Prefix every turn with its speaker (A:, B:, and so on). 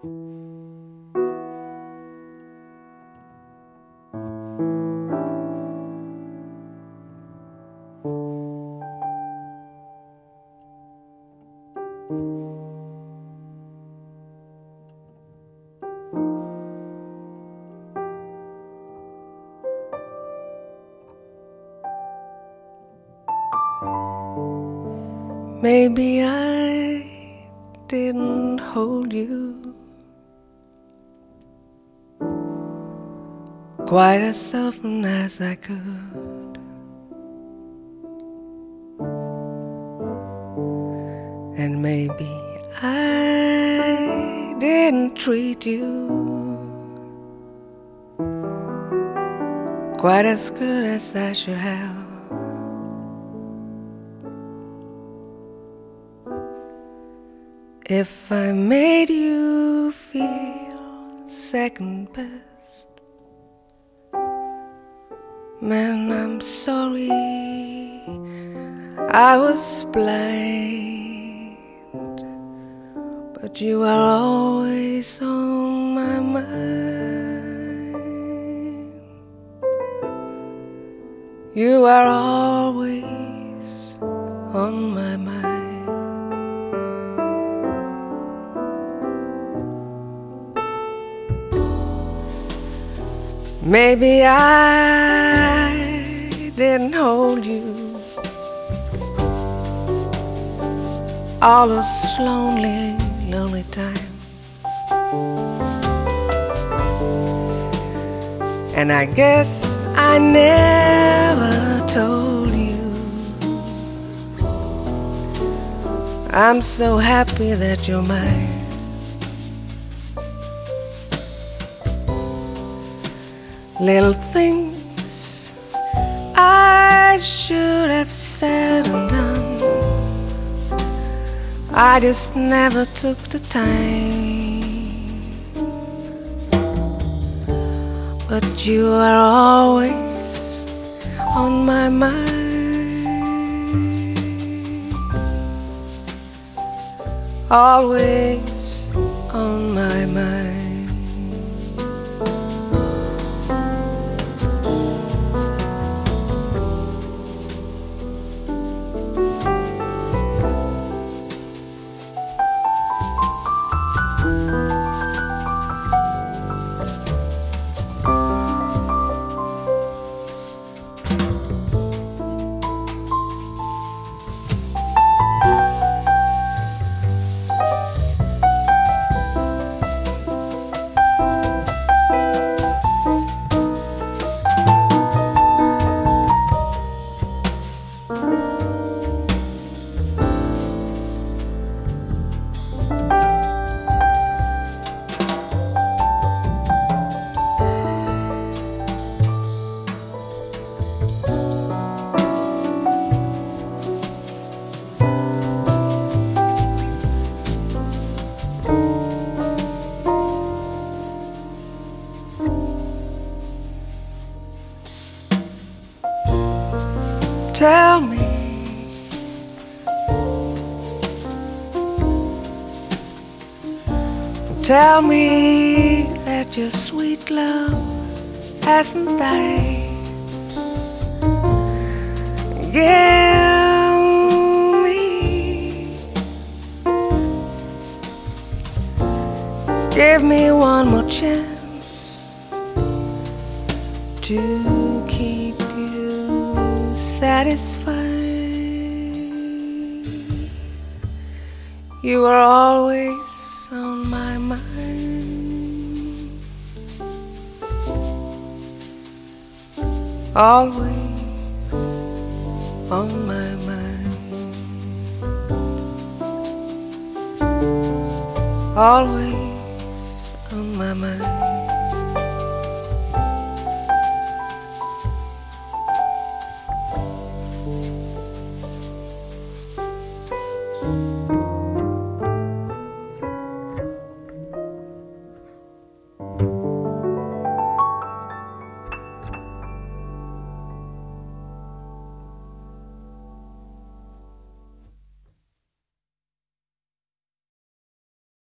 A: Maybe I didn't hold you quite as often as I could, and maybe I didn't treat you quite as good as I should have. If I made you feel second best, man, I'm sorry, I was blind. But you are always on my mind. You are always on my mind. Maybe I didn't hold you all those lonely, lonely times, and I guess I never told you I'm so happy that you're mine. Little things I should have said and done, I just never took the time. But you are always on my mind, always on my mind. Tell me, tell me that your sweet love hasn't died. Give me one more chance to keep you satisfied. You are always on my mind, always on my mind, always on my mind.